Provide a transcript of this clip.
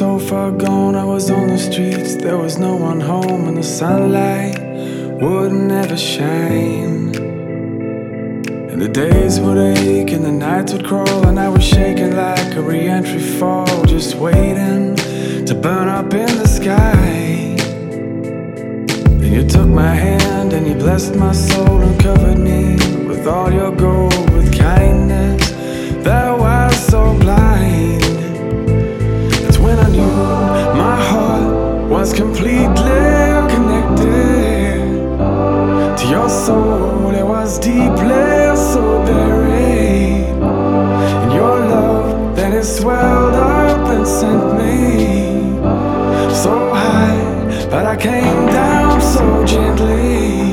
so far gone, I was on the streets. There was no one home, and the sunlight wouldn't ever shine. And the days would ache and the nights would crawl, and I was shaking like a re-entry fall, just waiting to burn up in the sky. Then you took my hand and you blessed my soul and covered me with all your gold, with kindness that was so blind. That's when I knew my heart was completely connected to your soul. It was deeply so buried in your love that it swelled up and sent me so high, but I came down so gently.